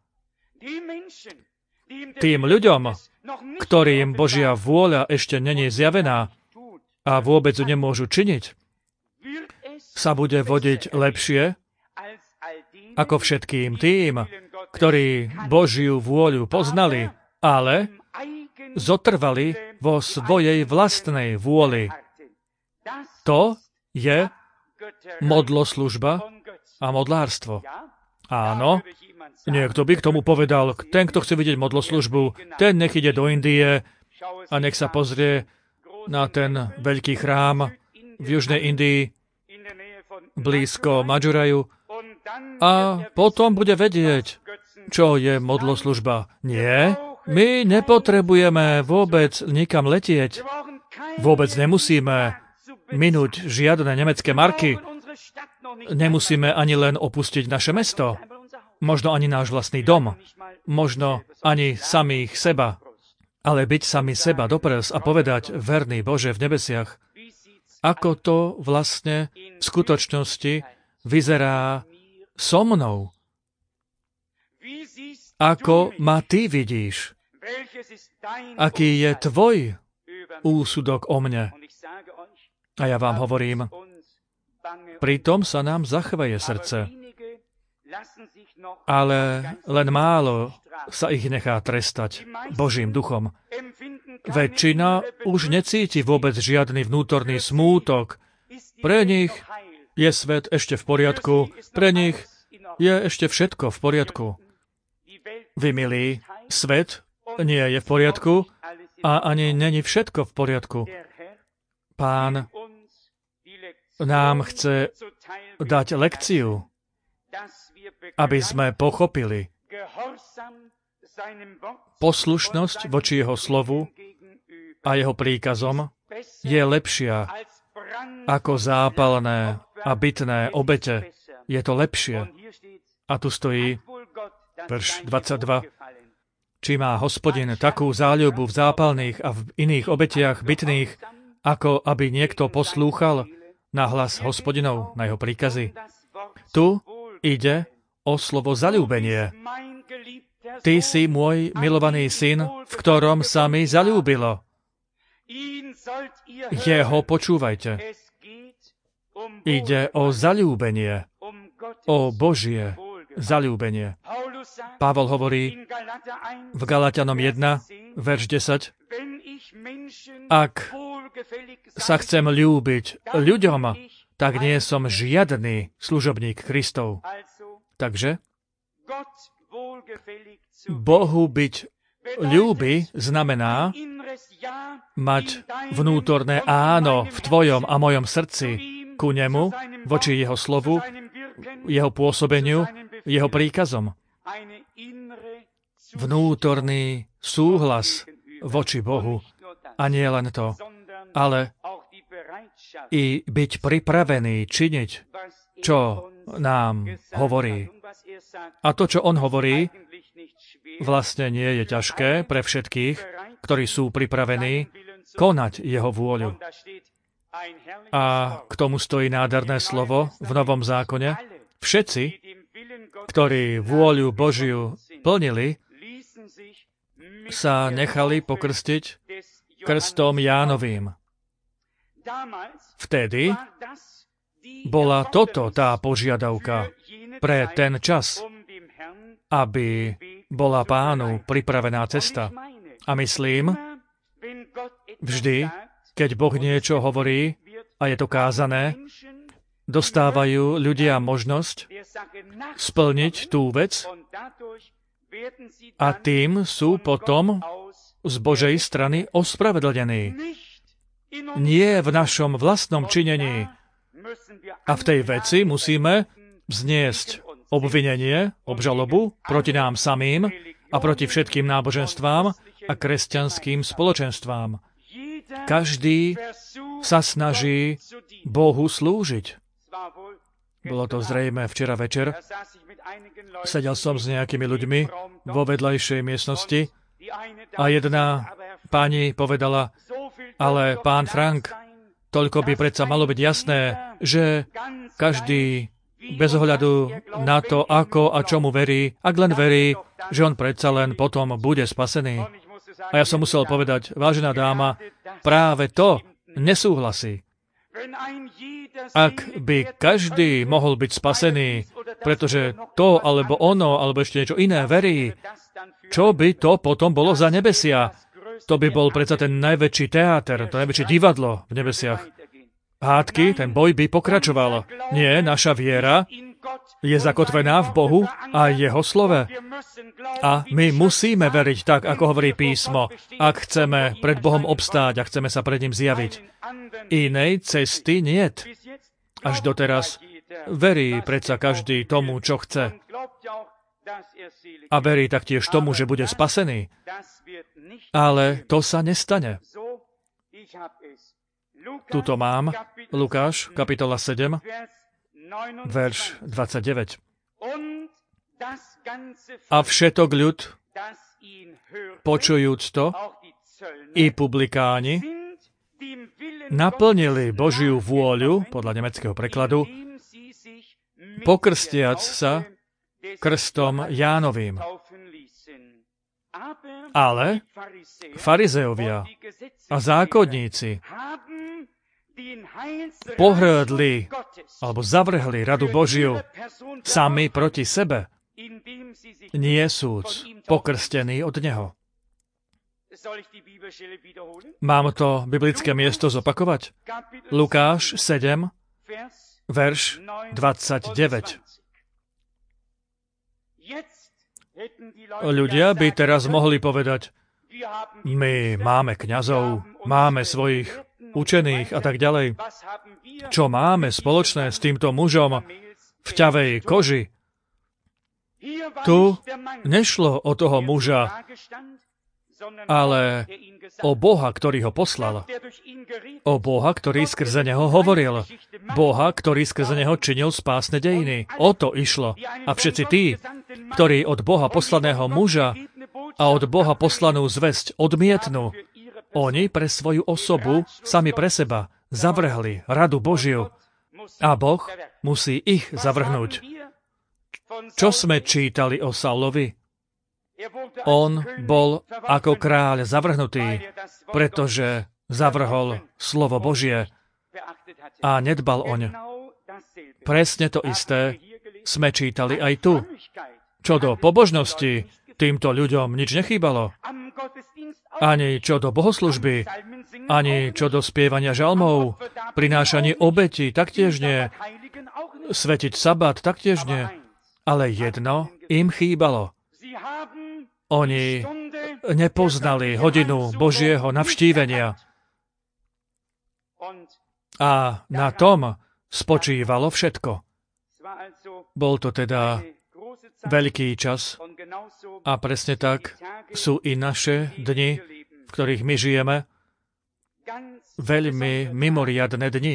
Tým ľuďom, ktorým Božia vôľa ešte není zjavená a vôbec ju nemôžu činiť, sa bude vodiť lepšie ako všetkým tým, ktorí Božiu vôľu poznali, ale zotrvali vo svojej vlastnej vôli. To je modloslužba a modlárstvo. Áno, niekto by k tomu povedal, ten, kto chce vidieť modloslužbu, ten nech ide do Indie a nech sa pozrie na ten veľký chrám v južnej Indii, blízko Madžuraju, a potom bude vedieť, čo je modloslužba. Nie, my nepotrebujeme vôbec nikam letieť. Vôbec nemusíme minúť žiadne nemecké marky. Nemusíme ani len opustiť naše mesto. Možno ani náš vlastný dom. Možno ani samých seba. Ale byť sami seba do prs a povedať, verný Bože v nebesiach, ako to vlastne v skutočnosti vyzerá so mnou. Ako ma ty vidíš. Aký je tvoj úsudok o mne. A ja vám hovorím, pritom sa nám zachveje srdce. Ale len málo sa ich nechá trestať Božím duchom. Väčšina už necíti vôbec žiadny vnútorný smútok. Pre nich je svet ešte v poriadku. Pre nich je ešte všetko v poriadku. Vy, milí, svet nie je v poriadku a ani není všetko v poriadku. Pán nám chce dať lekciu, aby sme pochopili, poslušnosť voči jeho slovu a jeho príkazom je lepšia ako zápalné a bitné obete. Je to lepšie. A tu stojí verš 22. Či má Hospodin takú záľubu v zápalných a v iných obetiach bitných, ako aby niekto poslúchal na hlas Hospodinov, na jeho príkazy. Tu ide o slovo zaľúbenie. Ty si môj milovaný syn, v ktorom sa mi zaľúbilo. Jeho počúvajte. Ide o zaľúbenie, o Božie zaľúbenie. Pavol hovorí v Galatianom 1, verš 10, ak sa chcem ľúbiť ľuďom, tak nie som žiadny služobník Kristov. Takže Bohu byť Ľúbi znamená mať vnútorné áno v tvojom a mojom srdci ku nemu, voči jeho slovu, jeho pôsobeniu, jeho príkazom. Vnútorný súhlas voči Bohu. A nie len to, ale i byť pripravený činiť, čo nám hovorí. A to, čo on hovorí, vlastne nie je ťažké pre všetkých, ktorí sú pripravení konať jeho vôľu. A k tomu stojí nádherné slovo v Novom zákone. Všetci, ktorí vôľu Božiu plnili, sa nechali pokrstiť krstom Jánovým. Vtedy bola toto tá požiadavka pre ten čas, aby bola Pánu pripravená cesta. A myslím, vždy, keď Boh niečo hovorí a je to kázané, dostávajú ľudia možnosť splniť tú vec a tým sú potom z Božej strany ospravedlnení. Nie v našom vlastnom činení. A v tej veci musíme vzniesť obvinenie, obžalobu proti nám samým a proti všetkým náboženstvám a kresťanským spoločenstvám. Každý sa snaží Bohu slúžiť. Bolo to zrejme včera večer. Sedel som s nejakými ľuďmi vo vedľajšej miestnosti a jedna pani povedala, ale pán Frank, toľko by predsa malo byť jasné, že každý bez ohľadu na to, ako a čomu verí, ak len verí, že on predsa len potom bude spasený. A ja som musel povedať, vážená dáma, práve to nesúhlasí. Ak by každý mohol byť spasený, pretože to, alebo ono, alebo ešte niečo iné verí, čo by to potom bolo za nebesia? To by bol predsa ten najväčší teáter, to najväčšie divadlo v nebesiach. Hádky, ten boj by pokračoval. Nie, naša viera je zakotvená v Bohu a jeho slove. A my musíme veriť tak, ako hovorí písmo, ak chceme pred Bohom obstáť a chceme sa pred ním zjaviť. Inej cesty niet. Až doteraz verí predsa každý tomu, čo chce. A verí taktiež tomu, že bude spasený. Ale to sa nestane. Tuto mám, Lukáš, kapitola 7, verš 29. A všetok ľud, počujúc to, i publikáni, naplnili Božiu vôľu, podľa nemeckého prekladu, pokrstiac sa krstom Jánovým. Ale farizeovia a zákonníci pohŕdli alebo zavrhli radu Božiu sami proti sebe, nie súc pokrstení od Neho. Mám to biblické miesto zopakovať? Lukáš 7, verš 29. Ľudia by teraz mohli povedať, my máme kňazov, máme svojich učených a tak ďalej. Čo máme spoločné s týmto mužom v ťavej koži? Tu nešlo o toho muža, ale o Boha, ktorý ho poslal. O Boha, ktorý skrze neho hovoril. Boha, ktorý skrze neho činil spásne dejiny. O to išlo. A všetci tí, ktorí od Boha poslaného muža a od Boha poslanú zvesť odmietnú, oni pre svoju osobu, sami pre seba, zavrhli radu Božiu. A Boh musí ich zavrhnúť. Čo sme čítali o Saulovi? On bol ako kráľ zavrhnutý, pretože zavrhol slovo Božie a nedbal oň. Presne to isté sme čítali aj tu. Čo do pobožnosti, týmto ľuďom nič nechýbalo. Ani čo do bohoslužby, ani čo do spievania žalmov, prinášanie obeti, taktiež nie. Svetiť sabat, taktiež nie. Ale jedno im chýbalo. Oni nepoznali hodinu Božieho navštívenia. A na tom spočívalo všetko. Bol to teda veľký čas a presne tak sú i naše dni, v ktorých my žijeme, veľmi mimoriadne dni.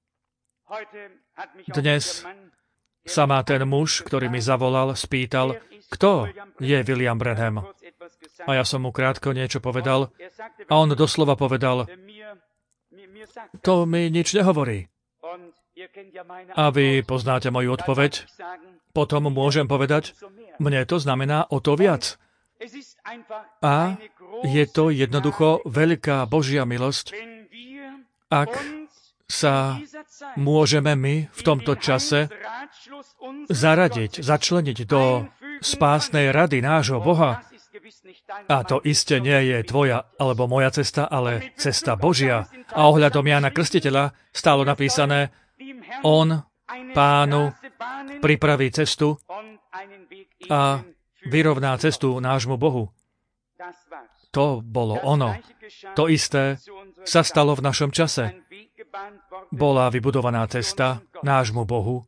Dnes sa ma ten muž, ktorý mi zavolal, spýtal, kto je William Branham. A ja som mu krátko niečo povedal a on doslova povedal, to mi nič nehovorí. A vy poznáte moju odpoveď? Potom môžem povedať, mne to znamená o to viac. A je to jednoducho veľká Božia milosť, ak sa môžeme my v tomto čase zaradiť, začleniť do spásnej rady nášho Boha. A to iste nie je tvoja alebo moja cesta, ale cesta Božia. A ohľadom Jána Krstiteľa stálo napísané, on Pánu pripraví cestu a vyrovná cestu nášmu Bohu. To bolo ono. To isté sa stalo v našom čase. Bola vybudovaná cesta nášmu Bohu,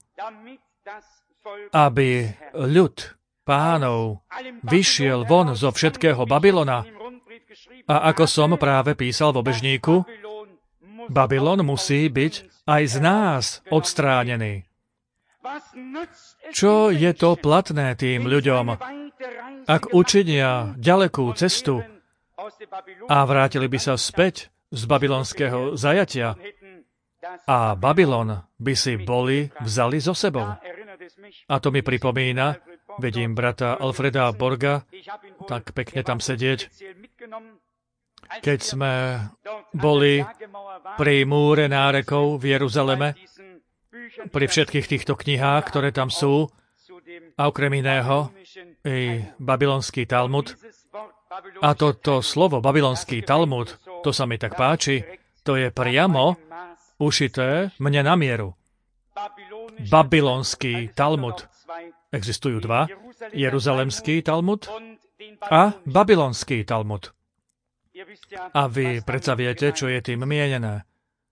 aby ľud Pánov vyšiel von zo všetkého Babylona. A ako som práve písal v obežníku, Babylon musí byť aj z nás odstránený. Čo je to platné tým ľuďom, ak učinia ďalekú cestu a vrátili by sa späť z babylonského zajatia a Babylon by si boli vzali so sebou? A to mi pripomína, vidím brata Alfreda Borga, tak pekne tam sedieť, keď sme boli pri múre nárekov v Jeruzaleme, pri všetkých týchto knihách, ktoré tam sú, a okrem iného i babylonský Talmud. A toto slovo babylonský Talmud, to sa mi tak páči, to je priamo ušité mne na mieru. Babylonský Talmud. Existujú dva. Jeruzalemský Talmud a babylonský Talmud. A vy predsa viete, čo je tým mienené.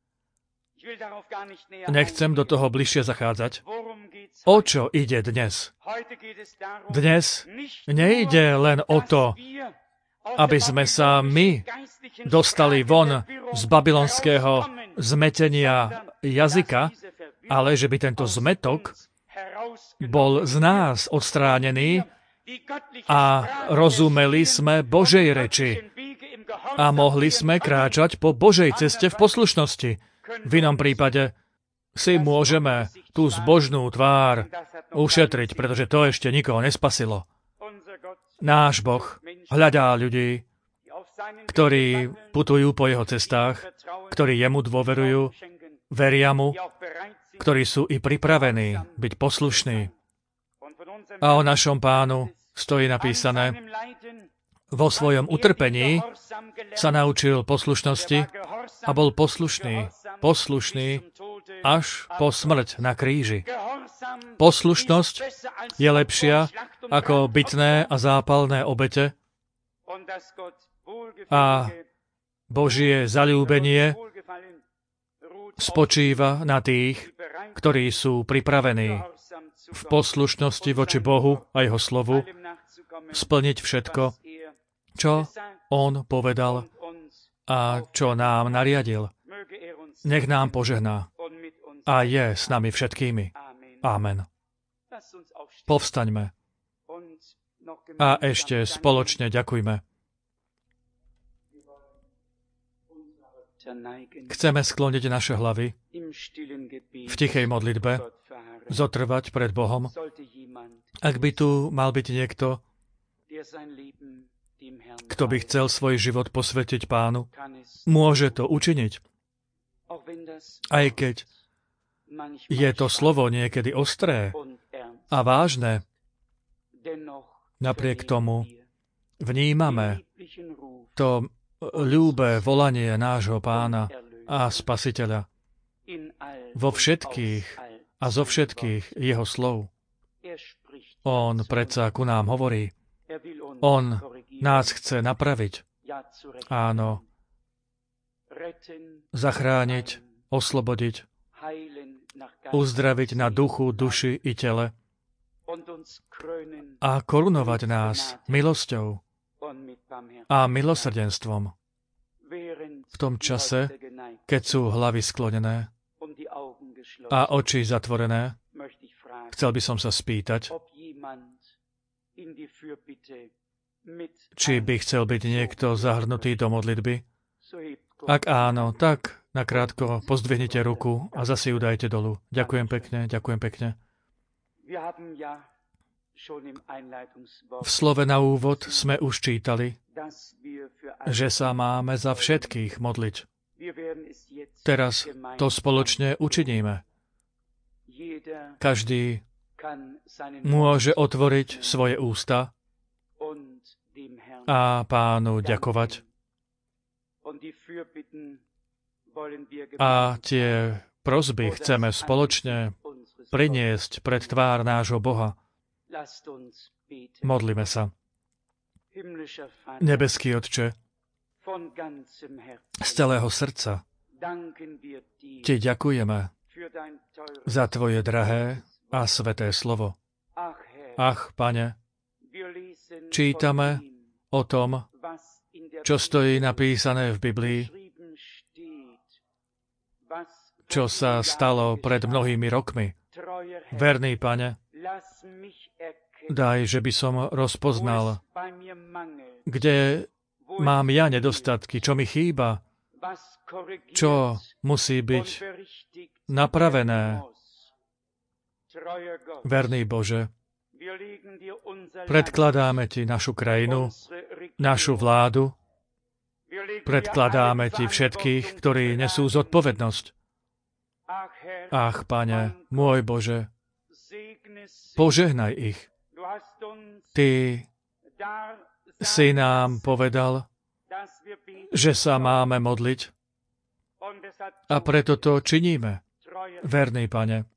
Nechcem do toho bližšie zachádzať. O čo ide dnes? Dnes nejde len o to, aby sme sa my dostali von z babylonského zmetenia jazyka, ale že by tento zmetok bol z nás odstránený a rozumeli sme Božej reči a mohli sme kráčať po Božej ceste v poslušnosti. V inom prípade si môžeme tú zbožnú tvár ušetriť, pretože to ešte nikoho nespasilo. Náš Boh hľadá ľudí, ktorí putujú po jeho cestách, ktorí jemu dôverujú, veria mu, ktorí sú i pripravení byť poslušní. A o našom Pánu stojí napísané, vo svojom utrpení sa naučil poslušnosti a bol poslušný až po smrť na kríži. Poslušnosť je lepšia ako bytné a zápalné obete a Božie zaľúbenie spočíva na tých, ktorí sú pripravení v poslušnosti voči Bohu a jeho slovu splniť všetko, čo on povedal a čo nám nariadil. Nech nám požehná a je s nami všetkými. Amen. Povstaňme a ešte spoločne ďakujme. Chceme skloniť naše hlavy v tichej modlitbe, zotrvať pred Bohom. Ak by tu mal byť niekto, kto by chcel svoj život posvetiť Pánu, môže to učiniť. Aj keď je to slovo niekedy ostré a vážne, napriek tomu vnímame to ľúbe volanie nášho Pána a Spasiteľa vo všetkých a zo všetkých jeho slov. On predsa ku nám hovorí. On nás chce napraviť. Áno, zachrániť, oslobodiť, uzdraviť na duchu, duši i tele a korunovať nás milosťou a milosrdenstvom. V tom čase, keď sú hlavy sklonené a oči zatvorené, chcel by som sa spýtať, či by chcel byť niekto zahrnutý do modlitby. Ak áno, tak nakrátko pozdvihnite ruku a zase ju dajte dolu. Ďakujem pekne, ďakujem pekne. V slove na úvod sme už čítali, že sa máme za všetkých modliť. Teraz to spoločne učiníme. Každý môže otvoriť svoje ústa a Pánu ďakovať. A tie prosby chceme spoločne priniesť pred tvár nášho Boha. Modlíme sa. Nebeský Otče, z celého srdca Ti ďakujeme za Tvoje drahé a sveté slovo. Ach, Pane, čítame o tom, čo stojí napísané v Biblii, čo sa stalo pred mnohými rokmi. Verný Pane, daj, že by som rozpoznal, kde mám ja nedostatky, čo mi chýba, čo musí byť napravené. Verný Bože, predkladáme Ti našu krajinu, našu vládu, predkladáme Ti všetkých, ktorí nesú zodpovednosť. Ach, Pane, môj Bože, požehnaj ich. Ty si nám povedal, že sa máme modliť a preto to činíme. Verný Pane,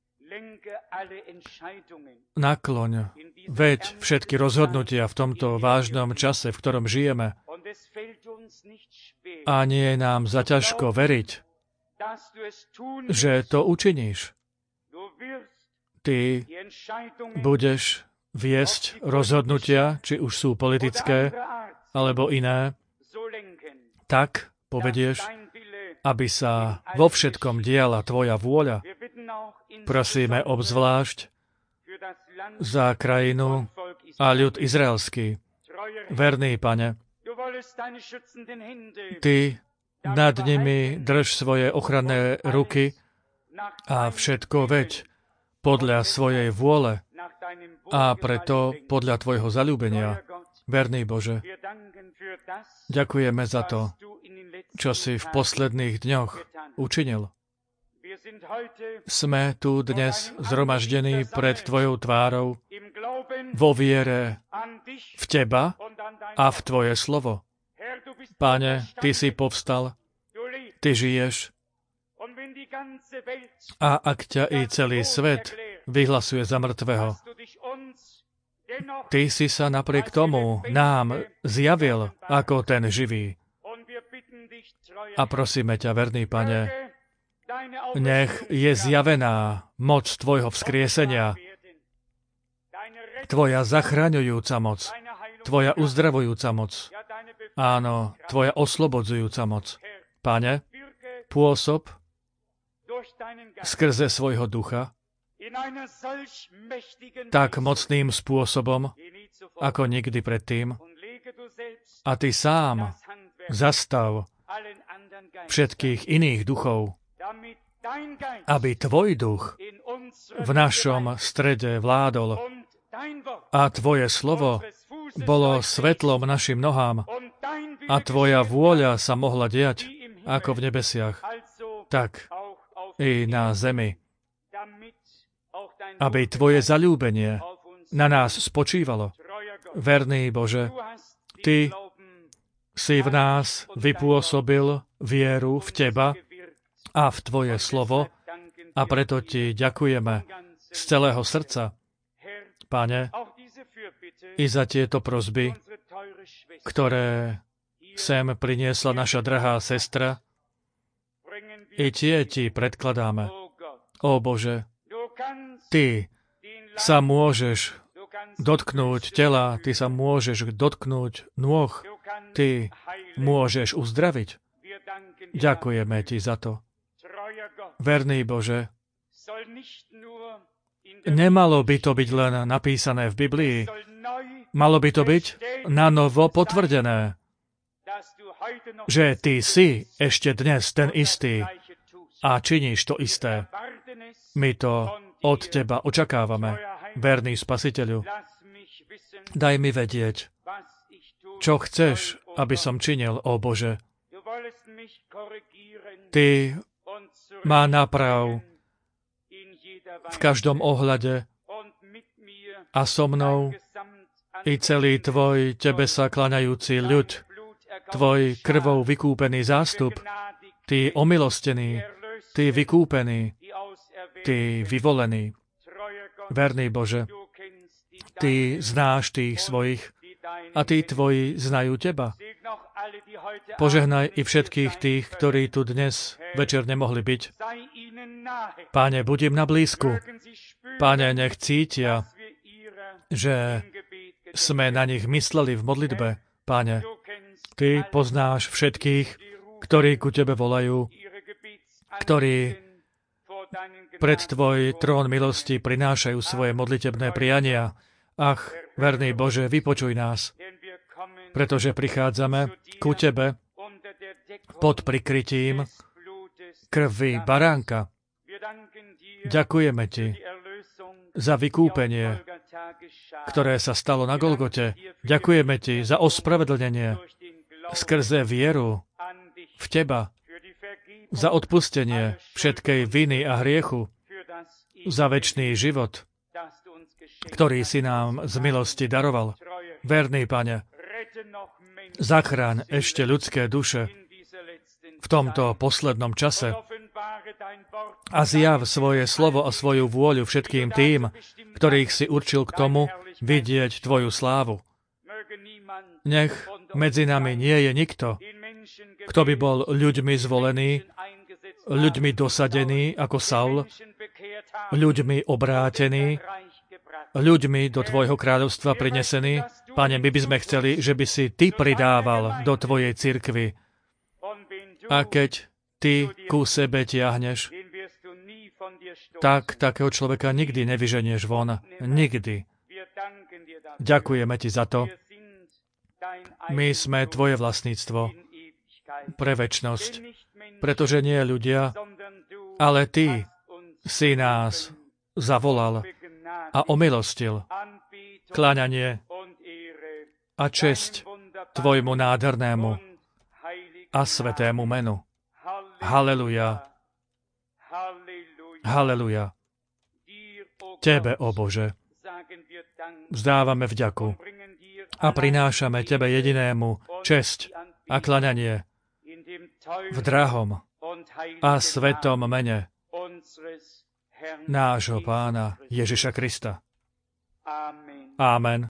nakloň, veď všetky rozhodnutia v tomto vážnom čase, v ktorom žijeme. A nie je nám zaťažko veriť, že to učiníš. Ty budeš viesť rozhodnutia, či už sú politické, alebo iné, tak povedieš, aby sa vo všetkom diala Tvoja vôľa. Prosíme obzvlášť za krajinu a ľud izraelský. Verný Pane, Ty nad nimi drž svoje ochranné ruky a všetko veď podľa svojej vôle a preto podľa Tvojho zaľúbenia. Verný Bože, ďakujeme za to, čo si v posledných dňoch učinil. Sme tu dnes zhromaždení pred Tvojou tvárou vo viere v Teba a v Tvoje slovo. Pane, Ty si povstal, Ty žiješ a ak ťa i celý svet vyhlasuje za mŕtvého, Ty si sa napriek tomu nám zjavil ako ten živý. A prosíme ťa, verný Pane, nech je zjavená moc Tvojho vzkriesenia, Tvoja zachraňujúca moc, Tvoja uzdravujúca moc, áno, Tvoja oslobodzujúca moc. Pane, pôsob skrze svojho ducha tak mocným spôsobom, ako nikdy predtým, a Ty sám zastav všetkých iných duchov, aby Tvoj duch v našom strede vládol a Tvoje slovo bolo svetlom našim nohám a Tvoja vôľa sa mohla diať ako v nebesiach, tak i na zemi, aby Tvoje zaľúbenie na nás spočívalo. Verný Bože, Ty si v nás vypôsobil vieru v Teba a v Tvoje slovo a preto Ti ďakujeme z celého srdca, Pane, i za tieto prosby ktoré sem priniesla naša drahá sestra, i tie ti predkladáme. Ó Bože, Ty sa môžeš dotknúť tela, Ty sa môžeš dotknúť nôh, Ty môžeš uzdraviť. Ďakujeme Ti za to. Verný Bože, nemalo by to byť len napísané v Biblii. Malo by to byť nanovo potvrdené, že Ty si ešte dnes ten istý a činíš to isté. My to od Teba očakávame, verný Spasiteľu. Daj mi vedieť, čo chceš, aby som činil, ó Bože. Ty ma naprav v každom ohľade a so mnou i celý Tvoj Tebe sa klaňajúci ľud, Tvoj krvou vykúpený zástup, Ty omilostený, Ty vykúpený, Ty vyvolený. Verný Bože, Ty znáš tých svojich a tí Tvoji znajú Teba. Požehnaj i všetkých tých, ktorí tu dnes večer nemohli byť. Páne, buď im na blízku. Páne, nech cítia, že sme na nich mysleli v modlitbe. Páne, Ty poznáš všetkých, ktorí ku Tebe volajú, ktorí pred Tvoj trón milosti prinášajú svoje modlitebné priania. Ach, verný Bože, vypočuj nás, pretože prichádzame ku Tebe pod prikrytím krvi baránka. Ďakujeme Ti za vykúpenie, ktoré sa stalo na Golgote. Ďakujeme Ti za ospravedlnenie skrze vieru v Teba, za odpustenie všetkej viny a hriechu, za večný život, ktorý si nám z milosti daroval. Verný Pane, zachráň ešte ľudské duše v tomto poslednom čase a zjav svoje slovo a svoju vôľu všetkým tým, ktorých si určil k tomu vidieť Tvoju slávu. Nech medzi nami nie je nikto, kto by bol ľuďmi zvolený, ľuďmi dosadený ako Saul, ľuďmi obrátený, ľuďmi do Tvojho kráľovstva prinesený. Pane, my by sme chceli, že by si Ty pridával do Tvojej cirkvi. A keď Ty ku sebe tiahneš, tak takého človeka nikdy nevyženieš von. Nikdy. Ďakujeme Ti za to. My sme Tvoje vlastníctvo pre večnosť, pretože nie ľudia, ale Ty si nás zavolal a omilostil. Kláňanie a česť Tvojmu nádhernému a svetému menu. Haleluja. Haleluja. Tebe, ó Bože, vzdávame vďaku a prinášame Tebe jedinému česť a kláňanie v drahom a svetom mene nášho Pána Ježiša Krista. Amen.